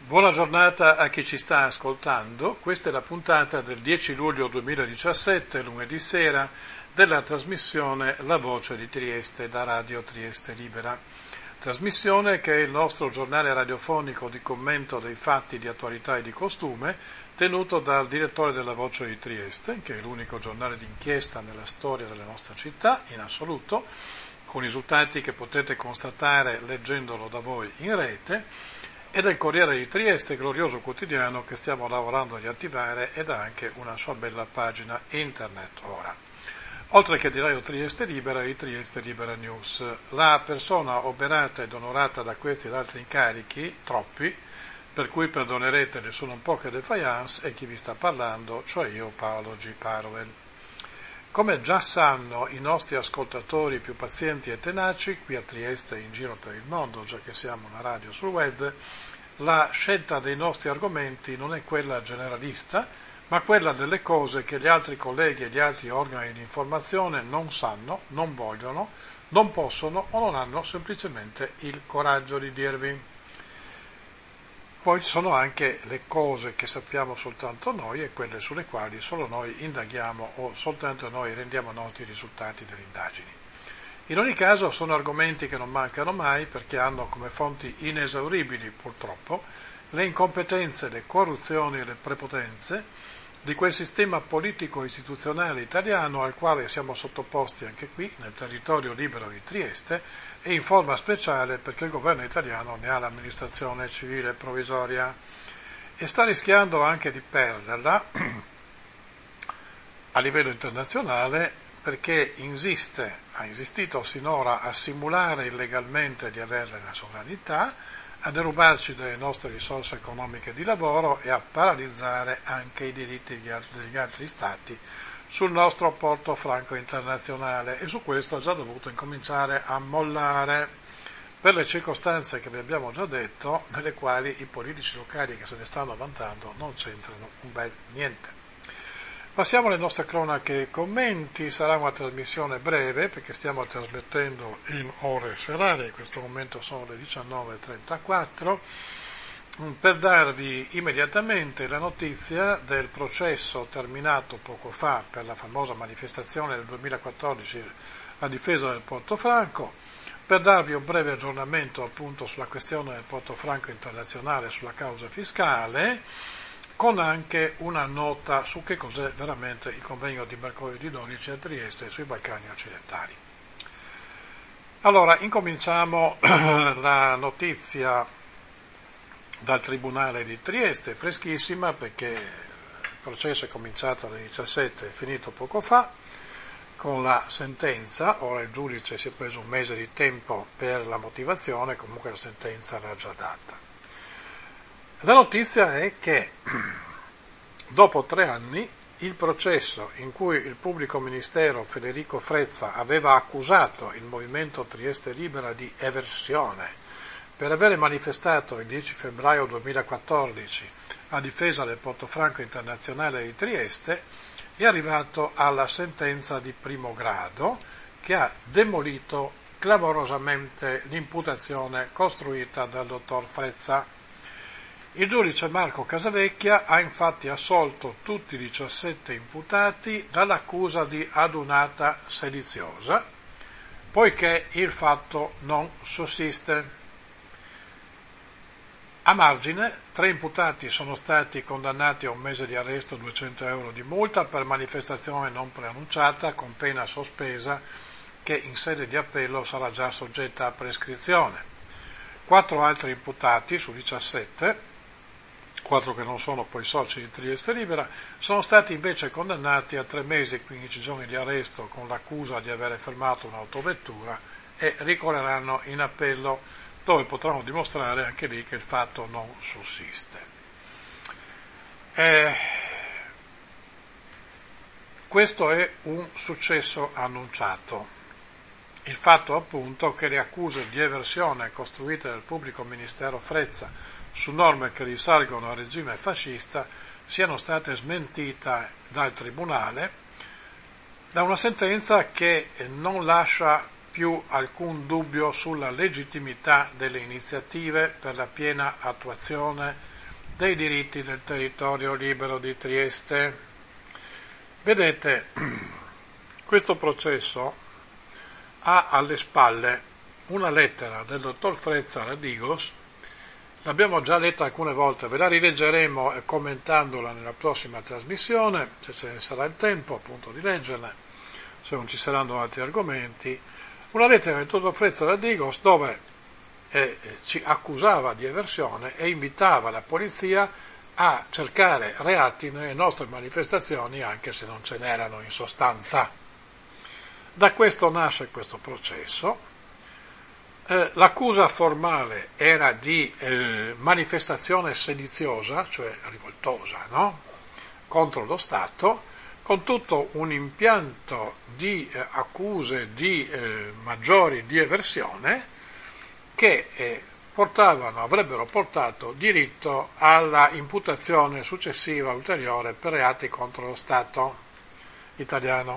Buona giornata a chi ci sta ascoltando. Questa è la puntata del 10 luglio 2017, lunedì sera, della trasmissione La Voce di Trieste da Radio Trieste Libera. Trasmissione che è il nostro giornale radiofonico di commento dei fatti di attualità e di costume, tenuto dal direttore della Voce di Trieste, che è l'unico giornale d'inchiesta nella storia della nostra città, in assoluto, con risultati che potete constatare leggendolo da voi in rete, e del Corriere di Trieste, glorioso quotidiano che stiamo lavorando a riattivare ed ha anche una sua bella pagina internet ora. Oltre che di Radio Trieste Libera e di Trieste Libera News. La persona oberata ed onorata da questi ed altri incarichi, troppi, per cui perdonerete ne sono un po' che defiance, è chi vi sta parlando, cioè io, Paolo G. Parwell. Come già sanno i nostri ascoltatori più pazienti e tenaci, qui a Trieste e in giro per il mondo, già che siamo una radio sul web, la scelta dei nostri argomenti non è quella generalista, ma quella delle cose che gli altri colleghi e gli altri organi di informazione non sanno, non vogliono, non possono o non hanno semplicemente il coraggio di dirvi. Poi ci sono anche le cose che sappiamo soltanto noi e quelle sulle quali solo noi indaghiamo o soltanto noi rendiamo noti i risultati delle indagini. In ogni caso sono argomenti che non mancano mai perché hanno come fonti inesauribili, purtroppo, le incompetenze, le corruzioni e le prepotenze di quel sistema politico-istituzionale italiano al quale siamo sottoposti anche qui, nel territorio libero di Trieste, e in forma speciale perché il governo italiano ne ha l'amministrazione civile provvisoria e sta rischiando anche di perderla a livello internazionale perché ha insistito sinora a simulare illegalmente di avere la sovranità, a derubarci delle nostre risorse economiche di lavoro e a paralizzare anche i diritti degli altri stati sul nostro porto franco internazionale e su questo ha già dovuto incominciare a mollare per le circostanze che vi abbiamo già detto, nelle quali i politici locali che se ne stanno vantando non c'entrano un bel niente. Passiamo alle nostre cronache e commenti, sarà una trasmissione breve perché stiamo trasmettendo in ore serali, in questo momento sono le 19:34, per darvi immediatamente la notizia del processo terminato poco fa per la famosa manifestazione del 2014 a difesa del Porto Franco, per darvi un breve aggiornamento appunto sulla questione del Porto Franco internazionale, sulla causa fiscale, con anche una nota su che cos'è veramente il convegno di mercoledì 12 a Trieste sui Balcani occidentali. Allora, incominciamo la notizia dal Tribunale di Trieste, freschissima perché il processo è cominciato alle 17 e è finito poco fa, con la sentenza. Ora il giudice si è preso un mese di tempo per la motivazione, comunque la sentenza l'ha già data. La notizia è che dopo 3 anni il processo in cui il pubblico ministero Federico Frezza aveva accusato il movimento Trieste Libera di eversione per avere manifestato il 10 febbraio 2014 a difesa del Porto Franco internazionale di Trieste è arrivato alla sentenza di primo grado che ha demolito clamorosamente l'imputazione costruita dal dottor Frezza. Il giudice Marco Casavecchia ha infatti assolto tutti i 17 imputati dall'accusa di adunata sediziosa, poiché il fatto non sussiste. A margine, 3 imputati sono stati condannati a 1 mese di arresto e 200 euro di multa per manifestazione non preannunciata con pena sospesa che in sede di appello sarà già soggetta a prescrizione. 4 altri imputati su 17, 4 che non sono poi soci di Trieste Libera, sono stati invece condannati a 3 mesi e 15 giorni di arresto con l'accusa di avere fermato un'autovettura e ricorreranno in appello, dove potranno dimostrare anche lì che il fatto non sussiste. Questo è un successo annunciato. Il fatto appunto che le accuse di eversione costruite dal pubblico ministero Frezza su norme che risalgono al regime fascista siano state smentite dal Tribunale da una sentenza che non lascia più alcun dubbio sulla legittimità delle iniziative per la piena attuazione dei diritti del territorio libero di Trieste. Vedete, questo processo ha alle spalle una lettera del dottor Frezza Radigos. L'abbiamo già letta alcune volte, ve la rileggeremo commentandola nella prossima trasmissione, se ce ne sarà il tempo appunto di leggerla, se non ci saranno altri argomenti. Una lettera del dottor Frezza Radigos dove ci accusava di eversione e invitava la polizia a cercare reati nelle nostre manifestazioni anche se non ce n'erano in sostanza. Da questo nasce questo processo. L'accusa formale era di manifestazione sediziosa, cioè rivoltosa, no? Contro lo Stato, con tutto un impianto di accuse di maggiori di eversione che avrebbero portato diritto alla imputazione successiva ulteriore per reati contro lo Stato italiano.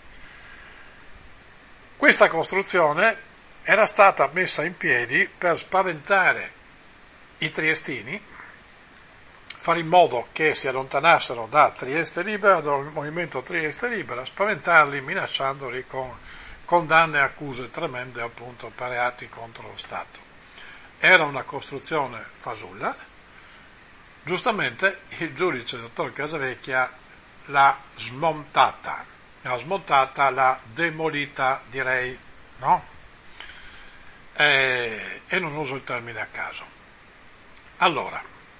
Questa costruzione era stata messa in piedi per spaventare i triestini, fare in modo che si allontanassero da Trieste Libera, dal movimento Trieste Libera, spaventarli minacciandoli con condanne e accuse tremende appunto per reati contro lo Stato. Era una costruzione fasulla, giustamente il giudice dottor Casavecchia l'ha smontata, l'ha demolita direi, no? E non uso il termine a caso. Allora,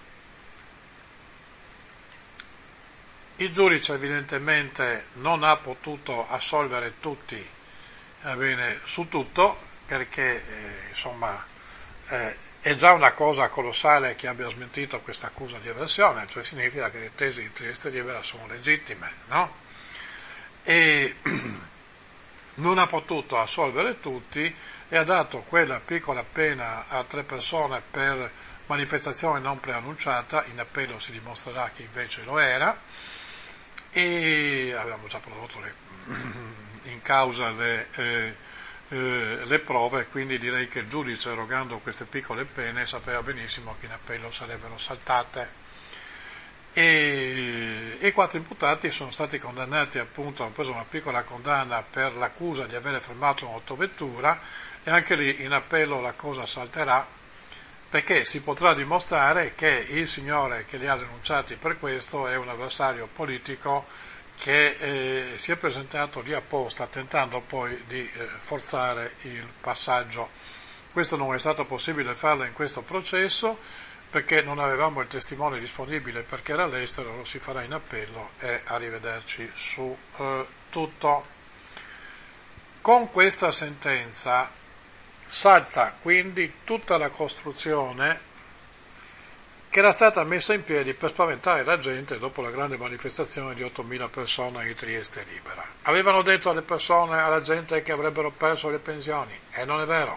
il giudice evidentemente non ha potuto assolvere tutti su tutto, perché è già una cosa colossale che abbia smentito questa accusa di eversione, cioè significa che le tesi di Trieste Libera sono legittime, no? E non ha potuto assolvere tutti e ha dato quella piccola pena a 3 persone per manifestazione non preannunciata. In appello si dimostrerà che invece lo era, e abbiamo già prodotto in causa le prove, quindi direi che il giudice, erogando queste piccole pene, sapeva benissimo che in appello sarebbero saltate. E i 4 imputati sono stati condannati, appunto, hanno preso una piccola condanna per l'accusa di avere fermato un'autovettura, e anche lì in appello la cosa salterà, perché si potrà dimostrare che il signore che li ha denunciati per questo è un avversario politico che si è presentato lì apposta, tentando poi di forzare il passaggio. Questo non è stato possibile farlo in questo processo, perché non avevamo il testimone disponibile, perché era all'estero. Lo si farà in appello, e arrivederci su tutto. Con questa sentenza salta quindi tutta la costruzione che era stata messa in piedi per spaventare la gente dopo la grande manifestazione di 8.000 persone di Trieste Libera. Avevano detto alla gente che avrebbero perso le pensioni, e non è vero.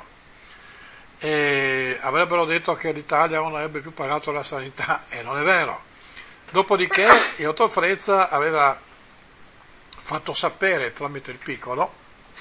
E avrebbero detto che l'Italia non avrebbe più pagato la sanità, e non è vero. Dopodiché il dottor Frezza aveva fatto sapere tramite il Piccolo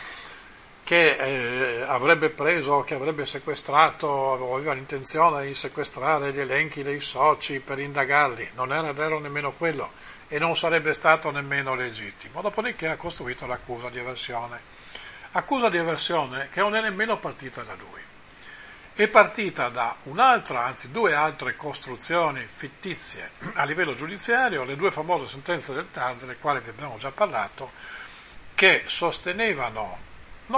che avrebbe sequestrato, o aveva l'intenzione di sequestrare gli elenchi dei soci per indagarli. Non era vero nemmeno quello, e non sarebbe stato nemmeno legittimo. Dopodiché ha costruito l'accusa di eversione. Accusa di eversione che non è nemmeno partita da lui. È partita da un'altra, anzi 2 altre costruzioni fittizie a livello giudiziario, le 2 famose sentenze del TAR, delle quali vi abbiamo già parlato, che sostenevano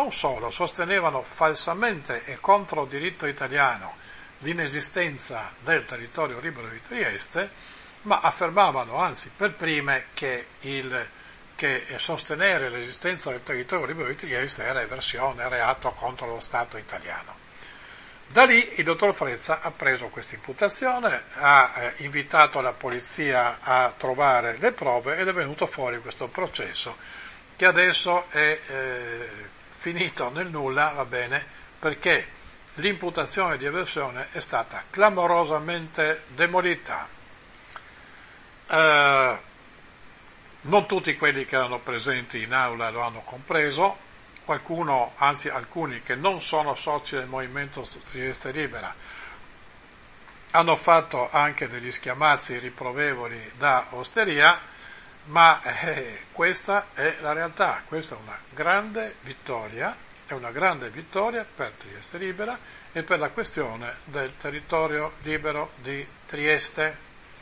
falsamente e contro il diritto italiano l'inesistenza del territorio libero di Trieste, ma affermavano anzi per prime che sostenere l'esistenza del territorio libero di Trieste era eversione, reato contro lo Stato italiano. Da lì il dottor Frezza ha preso questa imputazione, ha invitato la polizia a trovare le prove, ed è venuto fuori questo processo che adesso è finito nel nulla, va bene, perché l'imputazione di eversione è stata clamorosamente demolita. Non tutti quelli che erano presenti in aula lo hanno compreso, qualcuno, anzi alcuni che non sono soci del Movimento Trieste Libera, hanno fatto anche degli schiamazzi riprovevoli da osteria, ma questa è la realtà, questa è una grande vittoria per Trieste Libera e per la questione del territorio libero di Trieste.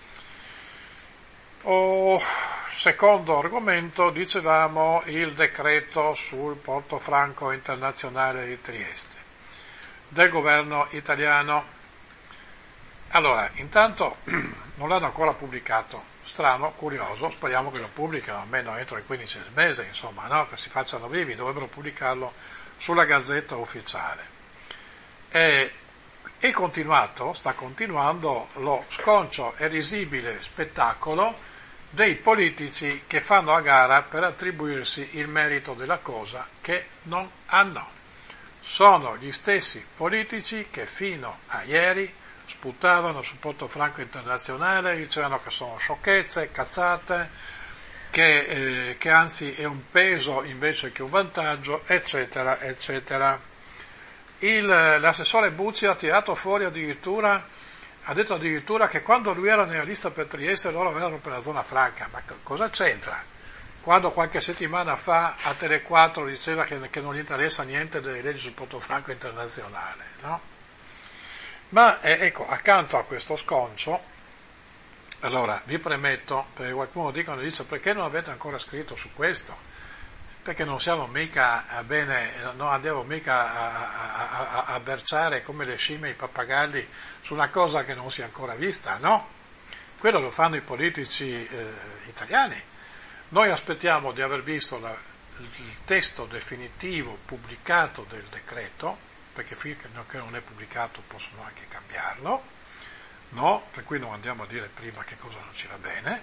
Secondo argomento, dicevamo, il decreto sul Porto Franco Internazionale di Trieste del governo italiano. Allora, intanto non l'hanno ancora pubblicato, strano, curioso, speriamo che lo pubblichino almeno entro il 15 del mese, insomma, no? Che si facciano vivi, dovrebbero pubblicarlo sulla Gazzetta Ufficiale. Sta continuando lo sconcio e risibile spettacolo dei politici che fanno a gara per attribuirsi il merito della cosa che non hanno. Sono gli stessi politici che fino a ieri sputavano sul Porto Franco Internazionale, dicevano che sono sciocchezze, cazzate, che anzi è un peso invece che un vantaggio, eccetera, eccetera. L'assessore Bucci ha tirato fuori ha detto addirittura che quando lui era nella lista per Trieste loro erano per la zona franca. Ma cosa c'entra? Quando qualche settimana fa a Tele4 diceva che non gli interessa niente delle leggi sul Porto Franco Internazionale, no? Ma ecco, accanto a questo sconcio, allora vi premetto, perché qualcuno dice perché non avete ancora scritto su questo? Perché non siamo mica non andiamo mica a berciare come le scimmie e i pappagalli su una cosa che non si è ancora vista, no? Quello lo fanno i politici italiani. Noi aspettiamo di aver visto il testo definitivo pubblicato del decreto, perché finché non è pubblicato possono anche cambiarlo, no? Per cui non andiamo a dire prima che cosa non ci va bene,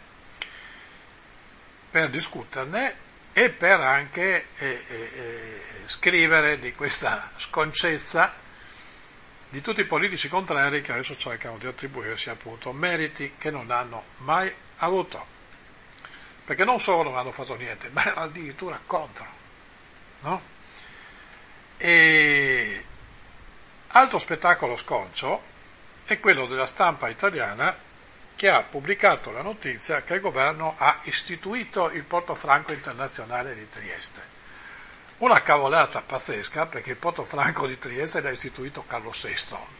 per discuterne e per anche scrivere di questa sconcezza di tutti i politici contrari che adesso cercano di attribuirsi appunto meriti che non hanno mai avuto, perché non solo non hanno fatto niente, ma erano addirittura contro, no? E altro spettacolo sconcio è quello della stampa italiana che ha pubblicato la notizia che il governo ha istituito il Porto Franco Internazionale di Trieste. Una cavolata pazzesca, perché il Porto Franco di Trieste l'ha istituito Carlo VI,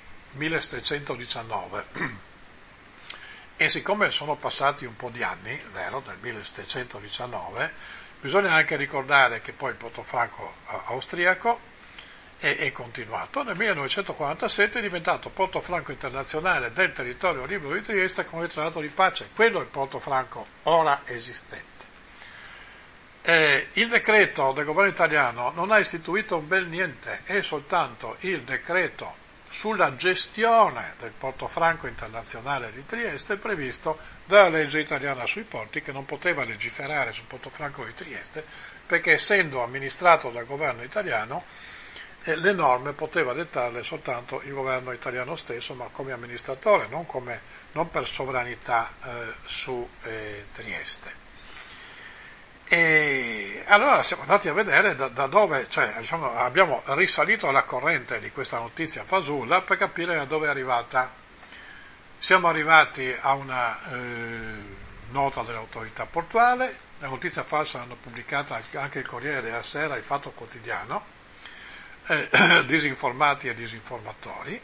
1719. E siccome sono passati un po' di anni, vero, dal 1719, bisogna anche ricordare che poi il Porto Franco austriaco è continuato. Nel 1947 è diventato Porto Franco Internazionale del territorio libero di Trieste con il trattato di pace. Quello è il Porto Franco ora esistente. Il decreto del governo italiano non ha istituito un bel niente, è soltanto il decreto sulla gestione del Porto Franco Internazionale di Trieste previsto dalla legge italiana sui porti, che non poteva legiferare sul Porto Franco di Trieste perché essendo amministrato dal governo italiano le norme poteva dettarle soltanto il governo italiano stesso, ma come amministratore, non per sovranità su Trieste. E allora siamo andati a vedere da dove, abbiamo risalito alla corrente di questa notizia fasulla per capire da dove è arrivata. Siamo arrivati a una nota dell'autorità portuale, la notizia falsa l'hanno pubblicata anche il Corriere della Sera, il Fatto Quotidiano, disinformati e disinformatori,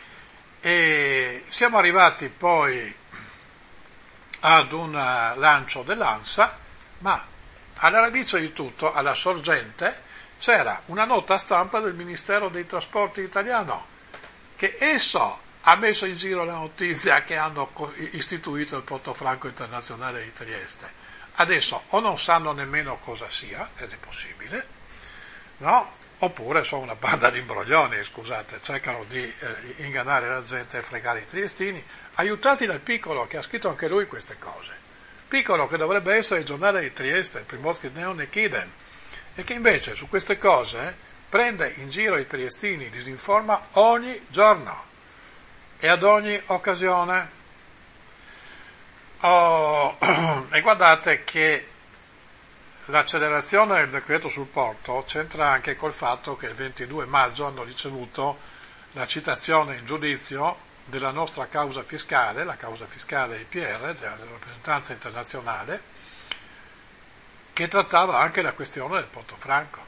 e siamo arrivati poi ad un lancio dell'ANSA, ma alla radice di tutto, alla sorgente, c'era una nota stampa del Ministero dei Trasporti italiano, che esso ha messo in giro la notizia che hanno istituito il Porto Franco Internazionale di Trieste. Adesso o non sanno nemmeno cosa sia, ed è possibile, no? Oppure sono una banda di imbroglioni, scusate, cercano di ingannare la gente e fregare i triestini, aiutati dal Piccolo, che ha scritto anche lui queste cose. Piccolo, che dovrebbe essere il giornale di Trieste, il Primorski Neon e Kiden, e che invece su queste cose prende in giro i triestini, disinforma ogni giorno e ad ogni occasione. E guardate che l'accelerazione del decreto sul porto c'entra anche col fatto che il 22 maggio hanno ricevuto la citazione in giudizio della nostra causa fiscale, la causa fiscale IPR, della rappresentanza internazionale, che trattava anche la questione del Porto Franco.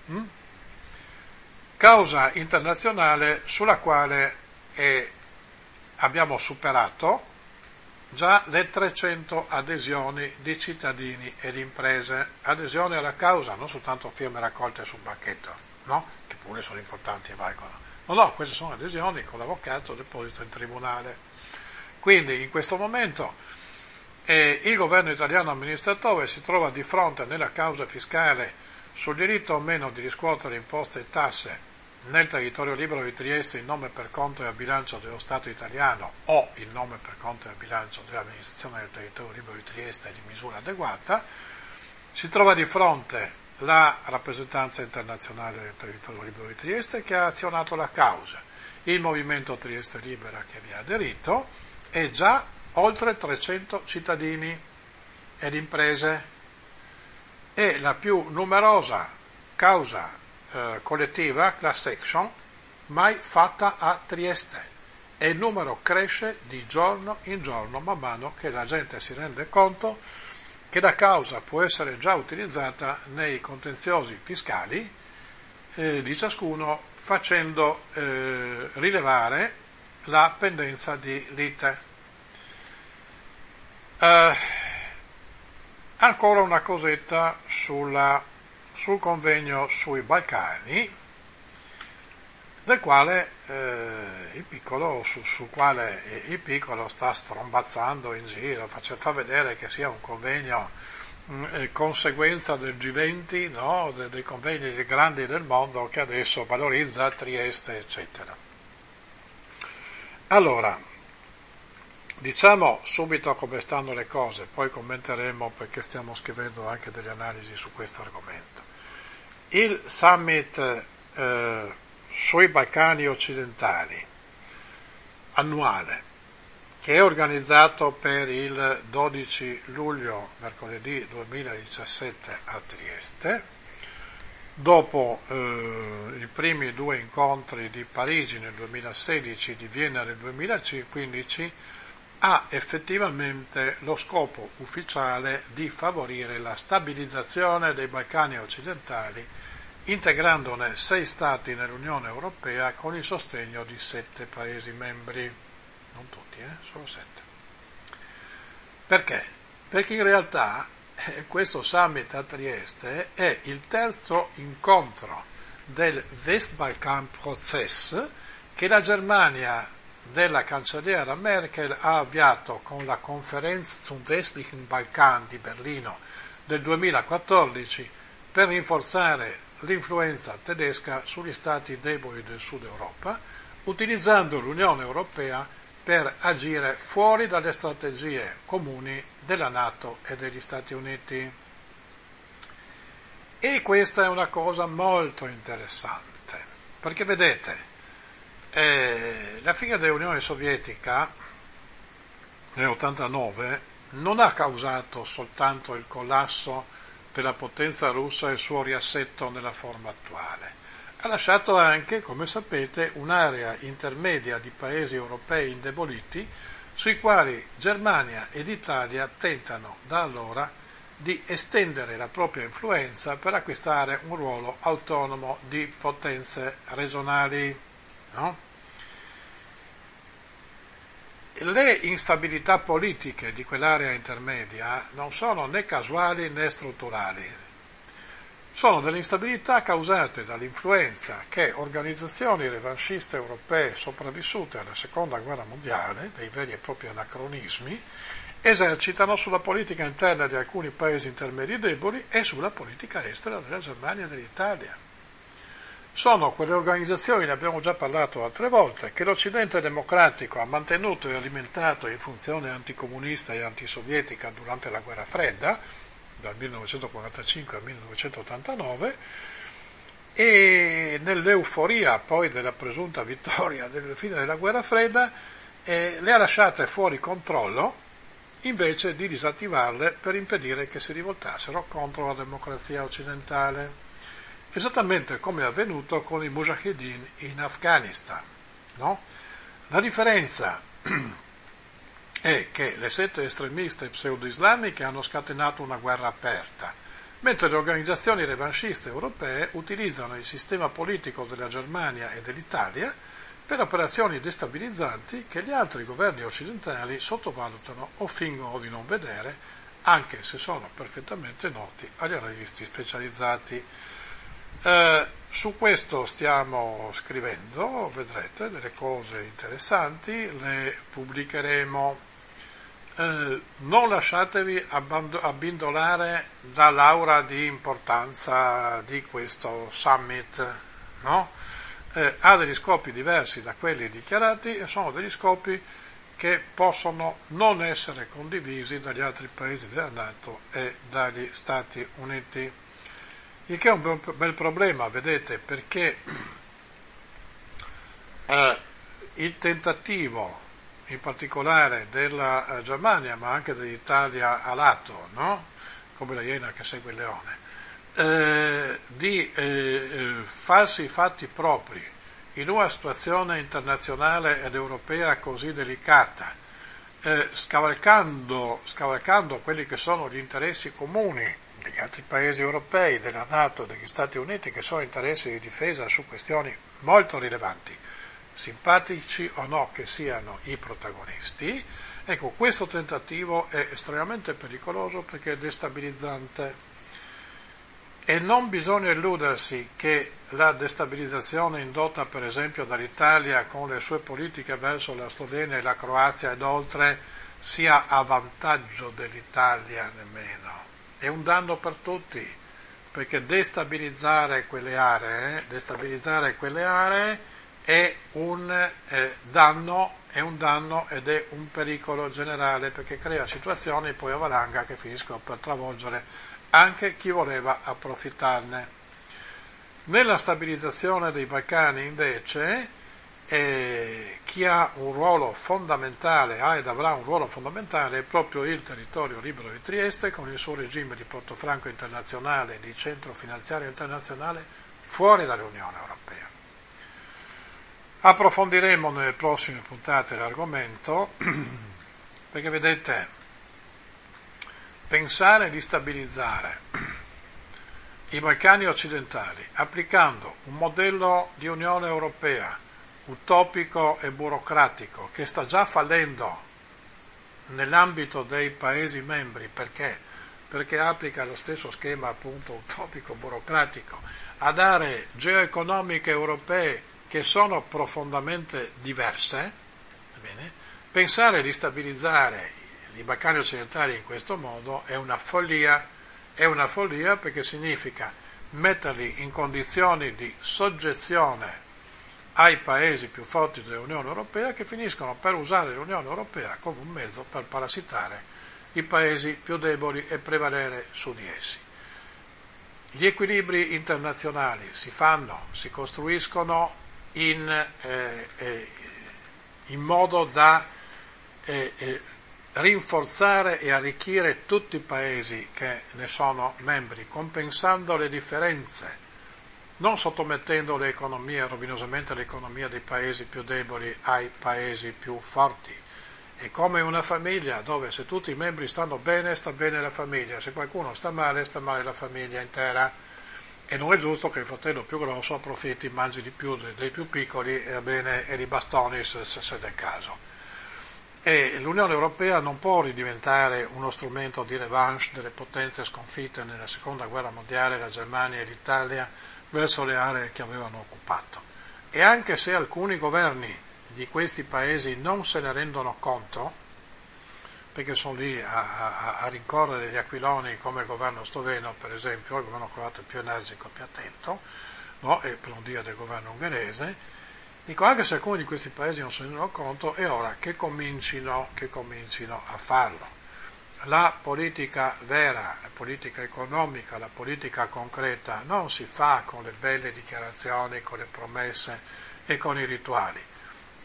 Causa internazionale sulla quale abbiamo superato già le 300 adesioni di cittadini e di imprese, adesioni alla causa, non soltanto firme raccolte sul banchetto, no? Che pure sono importanti e valgono. No, queste sono adesioni con l'avvocato deposito in tribunale. Quindi in questo momento il governo italiano amministratore si trova di fronte nella causa fiscale sul diritto o meno di riscuotere imposte e tasse nel territorio libero di Trieste in nome per conto e a bilancio dello Stato italiano o in nome per conto e a bilancio dell'amministrazione del territorio libero di Trieste di misura adeguata, si trova di fronte la rappresentanza internazionale del territorio libero di Trieste che ha azionato la causa, il movimento Trieste Libera che vi ha aderito e già oltre 300 cittadini ed imprese e la più numerosa causa collettiva, class action, mai fatta a Trieste e il numero cresce di giorno in giorno man mano che la gente si rende conto che la causa può essere già utilizzata nei contenziosi fiscali di ciascuno facendo rilevare la pendenza di lite. Ancora una cosetta sul convegno sui Balcani, del quale il piccolo, sul quale il piccolo sta strombazzando in giro, fa vedere che sia un convegno conseguenza del G20, no? Dei convegni dei grandi del mondo che adesso valorizza Trieste, eccetera. Allora, diciamo subito come stanno le cose, poi commenteremo perché stiamo scrivendo anche delle analisi su questo argomento. Il summit sui Balcani occidentali annuale, che è organizzato per il 12 luglio, mercoledì 2017 a Trieste, dopo i primi due incontri di Parigi nel 2016 e di Vienna nel 2015, ha effettivamente lo scopo ufficiale di favorire la stabilizzazione dei Balcani occidentali, integrandone 6 stati nell'Unione Europea con il sostegno di 7 Paesi membri. Non tutti, solo 7. Perché? Perché in realtà questo summit a Trieste è il terzo incontro del Westbalkan-Prozess che la Germania della cancelliera Merkel ha avviato con la Conferenza zum Westlichen Balkan di Berlino del 2014 per rinforzare l'influenza tedesca sugli stati deboli del Sud Europa, utilizzando l'Unione Europea per agire fuori dalle strategie comuni della NATO e degli Stati Uniti. E questa è una cosa molto interessante, perché vedete, la fine dell'Unione Sovietica nell'89 non ha causato soltanto il collasso della potenza russa e il suo riassetto nella forma attuale, ha lasciato anche, come sapete, un'area intermedia di paesi europei indeboliti sui quali Germania ed Italia tentano da allora di estendere la propria influenza per acquistare un ruolo autonomo di potenze regionali. No? Le instabilità politiche di quell'area intermedia non sono né casuali né strutturali, sono delle instabilità causate dall'influenza che organizzazioni revanchiste europee sopravvissute alla Seconda Guerra Mondiale, dei veri e propri anacronismi, esercitano sulla politica interna di alcuni paesi intermedi deboli e sulla politica estera della Germania e dell'Italia. Sono quelle organizzazioni, ne abbiamo già parlato altre volte, che l'Occidente democratico ha mantenuto e alimentato in funzione anticomunista e antisovietica durante la Guerra Fredda, dal 1945 al 1989, e nell'euforia poi della presunta vittoria della fine della Guerra Fredda le ha lasciate fuori controllo invece di disattivarle per impedire che si rivoltassero contro la democrazia occidentale, esattamente come è avvenuto con i Mujahideen in Afghanistan. No? La differenza è che le sette estremiste pseudo-islamiche hanno scatenato una guerra aperta, mentre le organizzazioni revanchiste europee utilizzano il sistema politico della Germania e dell'Italia per operazioni destabilizzanti che gli altri governi occidentali sottovalutano o fingono di non vedere, anche se sono perfettamente noti agli analisti specializzati. Su questo stiamo scrivendo, vedrete delle cose interessanti, le pubblicheremo. Non lasciatevi abbindolare dall'aura di importanza di questo summit, no? Ha degli scopi diversi da quelli dichiarati e sono degli scopi che possono non essere condivisi dagli altri paesi della NATO e dagli Stati Uniti, il che è un bel problema, vedete, perché il tentativo in particolare della Germania, ma anche dell'Italia a lato, no? Come la iena che segue il leone, di farsi i fatti propri in una situazione internazionale ed europea così delicata, scavalcando quelli che sono gli interessi comuni degli altri paesi europei, della NATO, degli Stati Uniti, che sono interessi di difesa su questioni molto rilevanti, simpatici o no che siano i protagonisti. Ecco, questo tentativo è estremamente pericoloso perché è destabilizzante e non bisogna illudersi che la destabilizzazione indotta per esempio dall'Italia con le sue politiche verso la Slovenia e la Croazia ed oltre sia a vantaggio dell'Italia nemmeno, è un danno per tutti, perché destabilizzare quelle aree è un danno ed è un pericolo generale, perché crea situazioni poi a valanga che finiscono per travolgere anche chi voleva approfittarne. Nella stabilizzazione dei Balcani invece chi ha un ruolo fondamentale, ha ed avrà un ruolo fondamentale, è proprio il territorio libero di Trieste con il suo regime di Portofranco internazionale, di centro finanziario internazionale fuori dall'Unione Europea. Approfondiremo nelle prossime puntate l'argomento, perché vedete, pensare di stabilizzare i Balcani occidentali applicando un modello di Unione Europea utopico e burocratico che sta già fallendo nell'ambito dei Paesi membri, perché applica lo stesso schema appunto utopico burocratico a aree geoeconomiche europee che sono profondamente diverse. Bene? Pensare di stabilizzare i Balcani occidentali in questo modo è una follia perché significa metterli in condizioni di soggezione ai paesi più forti dell'Unione Europea, che finiscono per usare l'Unione Europea come un mezzo per parassitare i paesi più deboli e prevalere su di essi. Gli equilibri internazionali si costruiscono in modo da rinforzare e arricchire tutti i paesi che ne sono membri, compensando le differenze, non sottomettendo le economie, rovinosamente l'economia dei paesi più deboli ai paesi più forti. È come una famiglia dove se tutti i membri stanno bene, sta bene la famiglia, se qualcuno sta male la famiglia intera. E non è giusto che il fratello più grosso approfitti, mangi di più dei più piccoli e li bastoni se del caso. E l'Unione Europea non può ridiventare uno strumento di revanche delle potenze sconfitte nella Seconda Guerra Mondiale, la Germania e l'Italia, verso le aree che avevano occupato. E anche se alcuni governi di questi paesi non se ne rendono conto, perché sono lì a rincorrere gli aquiloni come il governo sloveno, per esempio, il governo croato è più energico, più attento, no? E per non dire del governo ungherese. Dico, anche se alcuni di questi paesi non se ne rendono conto, è ora che comincino a farlo. La politica vera, la politica economica, la politica concreta non si fa con le belle dichiarazioni, con le promesse e con i rituali.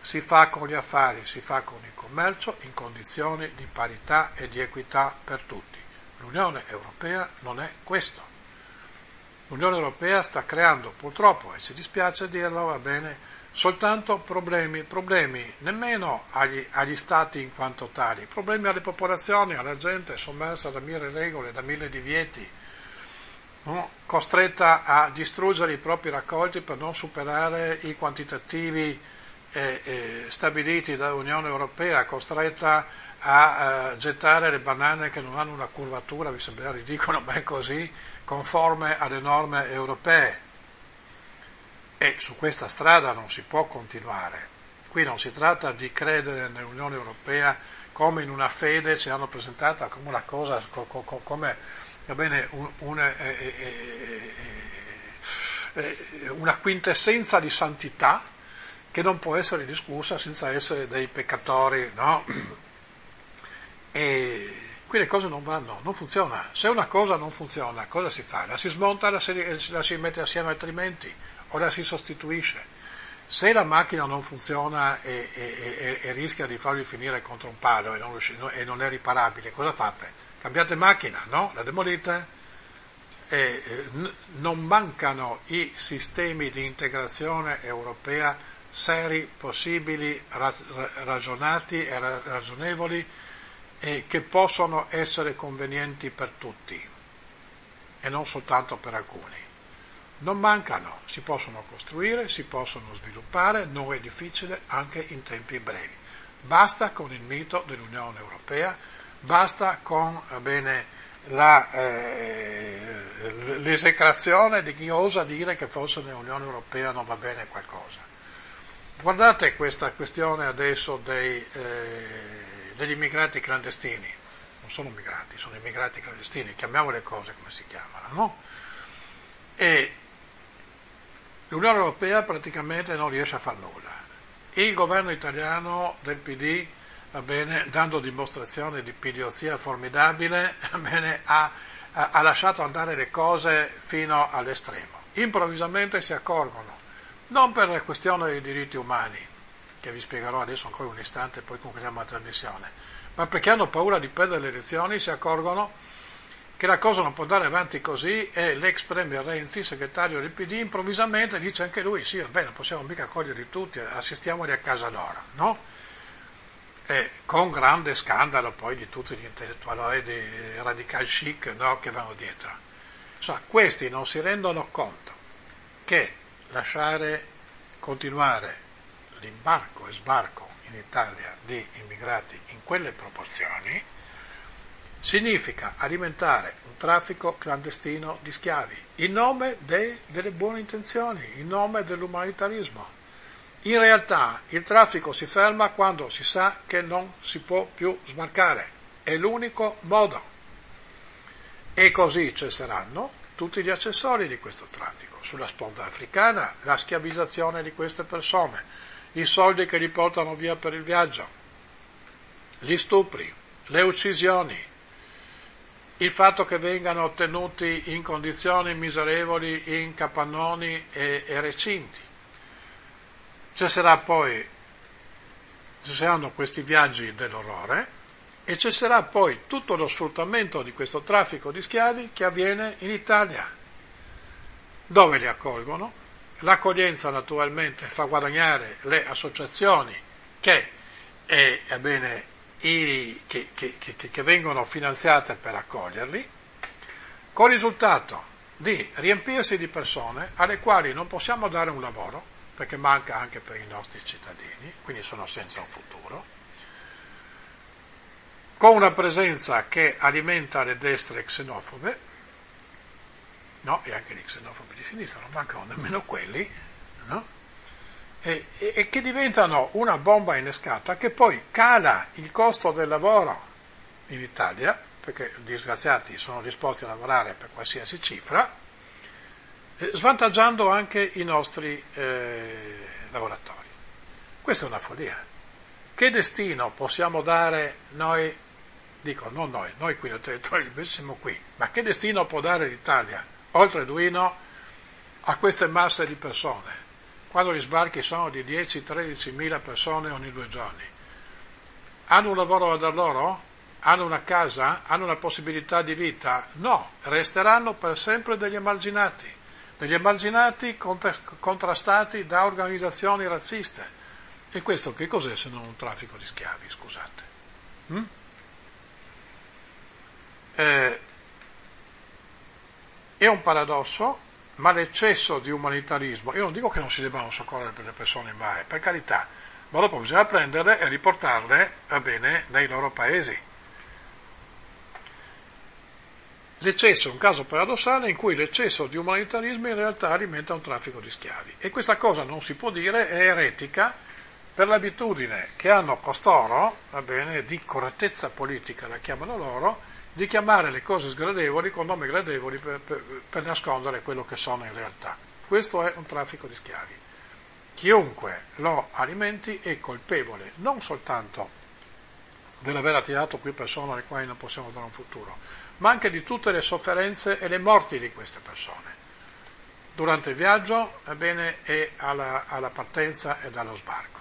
si fa con gli affari, si fa con il commercio in condizioni di parità e di equità per tutti. L'Unione Europea non è questo. L'Unione Europea sta creando purtroppo, e ci dispiace dirlo, va bene, soltanto problemi nemmeno agli stati in quanto tali, problemi alle popolazioni, alla gente sommersa da mille regole, da mille divieti, no? Costretta a distruggere i propri raccolti per non superare i quantitativi stabiliti dall'Unione Europea, costretta a gettare le banane che non hanno una curvatura, vi sembra ridicolo, ma è così, conforme alle norme europee. E su questa strada non si può continuare. Qui non si tratta di credere nell'Unione Europea come in una fede, ci hanno presentata come una cosa, come va bene, una quintessenza di santità che non può essere discussa senza essere dei peccatori, no? E qui le cose non vanno, non funziona. Se una cosa non funziona, cosa si fa? La si smonta, la si mette assieme altrimenti, o la si sostituisce. Se la macchina non funziona e rischia di farvi finire contro un palo e non è riparabile, cosa fate? Cambiate macchina, no? La demolite? Non mancano i sistemi di integrazione europea seri, possibili, ragionati e ragionevoli, che possono essere convenienti per tutti e non soltanto per alcuni. Non mancano, si possono costruire, si possono sviluppare, non è difficile anche in tempi brevi. Basta con il mito dell'Unione Europea, basta con l'esecrazione di chi osa dire che forse nell'Unione Europea non va bene qualcosa. Guardate questa questione adesso degli immigrati clandestini. Non sono migranti, sono immigrati clandestini, chiamiamo le cose come si chiamano, no? E l'Unione Europea praticamente non riesce a far nulla. Il governo italiano del PD, va bene, dando dimostrazione di pidiozia formidabile, va bene, ha lasciato andare le cose fino all'estremo. Improvvisamente si accorgono, non per la questione dei diritti umani, che vi spiegherò adesso ancora un istante, poi concludiamo la trasmissione, ma perché hanno paura di perdere le elezioni, si accorgono che la cosa non può andare avanti così e l'ex premier Renzi, segretario del PD, improvvisamente dice anche lui, sì, vabbè, non possiamo mica accoglierli tutti, assistiamoli a casa loro, no? E con grande scandalo poi di tutti gli intellettuali dei radical chic, no, che vanno dietro. Insomma, questi non si rendono conto che lasciare continuare l'imbarco e sbarco in Italia di immigrati in quelle proporzioni significa alimentare un traffico clandestino di schiavi in nome delle buone intenzioni, in nome dell'umanitarismo. In realtà il traffico si ferma quando si sa che non si può più sbarcare, è l'unico modo. E così cesseranno tutti gli accessori di questo traffico. Sulla sponda africana la schiavizzazione di queste persone, i soldi che li portano via per il viaggio, gli stupri, le uccisioni, il fatto che vengano tenuti in condizioni miserevoli in capannoni e recinti. Cesseranno questi viaggi dell'orrore e cesserà poi tutto lo sfruttamento di questo traffico di schiavi che avviene in Italia. Dove li accolgono? L'accoglienza naturalmente fa guadagnare le associazioni che vengono finanziate per accoglierli, con il risultato di riempirsi di persone alle quali non possiamo dare un lavoro, perché manca anche per i nostri cittadini, quindi sono senza un futuro, con una presenza che alimenta le destre xenofobe, no, e anche gli xenofobi di sinistra, non mancano nemmeno quelli, no? E che diventano una bomba innescata che poi cala il costo del lavoro in Italia, perché i disgraziati sono disposti a lavorare per qualsiasi cifra, svantaggiando anche i nostri lavoratori. Questa è una follia. Che destino possiamo dare noi, dico non noi qui, noi siamo qui, ma che destino può dare l'Italia, oltre Duino, a queste masse di persone? quando gli sbarchi sono di 10-13 mila persone ogni 2 giorni. Hanno un lavoro da dar loro? Hanno una casa? Hanno una possibilità di vita? No, resteranno per sempre degli emarginati contrastati da organizzazioni razziste. E questo che cos'è se non un traffico di schiavi, scusate? È un paradosso, ma l'eccesso di umanitarismo, io non dico che non si debbano soccorrere per le persone in mare, per carità, ma dopo bisogna prenderle e riportarle, va bene, nei loro paesi. L'eccesso è un caso paradossale in cui l'eccesso di umanitarismo in realtà alimenta un traffico di schiavi. E questa cosa non si può dire, è eretica, per l'abitudine che hanno costoro, va bene, di correttezza politica, la chiamano loro, di chiamare le cose sgradevoli con nomi gradevoli per nascondere quello che sono in realtà. Questo è un traffico di schiavi. Chiunque lo alimenti è colpevole non soltanto dell'aver attirato qui persone alle quali non possiamo dare un futuro, ma anche di tutte le sofferenze e le morti di queste persone, durante il viaggio, va bene, e alla partenza e dallo sbarco.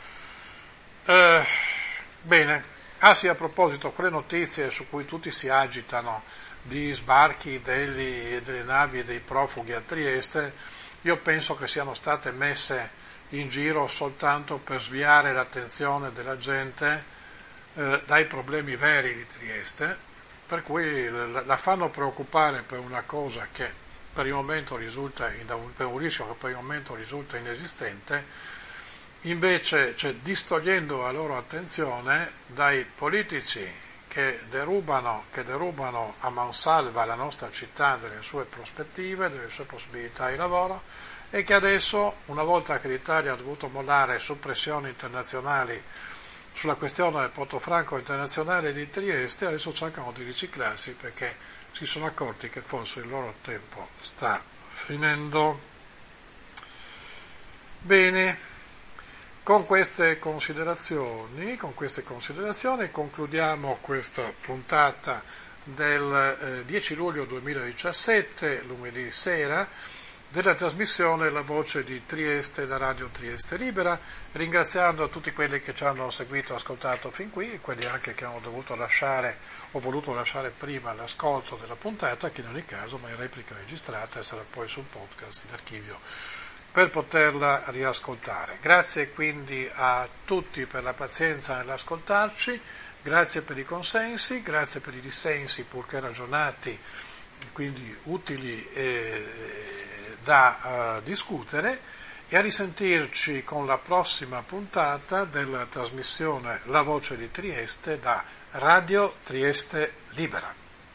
Bene. Sì, a proposito, quelle notizie su cui tutti si agitano di sbarchi delle navi e dei profughi a Trieste, io penso che siano state messe in giro soltanto per sviare l'attenzione della gente dai problemi veri di Trieste, per cui la fanno preoccupare per una cosa che per il momento risulta, per un rischio che per il momento risulta inesistente, invece, distogliendo la loro attenzione dai politici che derubano a mansalva la nostra città delle sue prospettive, delle sue possibilità di lavoro, e che adesso, una volta che l'Italia ha dovuto mollare su pressioni internazionali sulla questione del porto franco internazionale di Trieste, adesso cercano di riciclarsi perché si sono accorti che forse il loro tempo sta finendo. Bene. Con queste considerazioni concludiamo questa puntata del 10 luglio 2017, lunedì sera, della trasmissione La Voce di Trieste da Radio Trieste Libera, ringraziando tutti quelli che ci hanno seguito e ascoltato fin qui, e quelli anche che hanno dovuto lasciare o voluto lasciare prima l'ascolto della puntata, che in ogni caso ma in replica registrata e sarà poi sul podcast in archivio per poterla riascoltare. Grazie quindi a tutti per la pazienza nell'ascoltarci, grazie per i consensi, grazie per i dissensi purché ragionati, quindi utili da discutere, e a risentirci con la prossima puntata della trasmissione La Voce di Trieste da Radio Trieste Libera.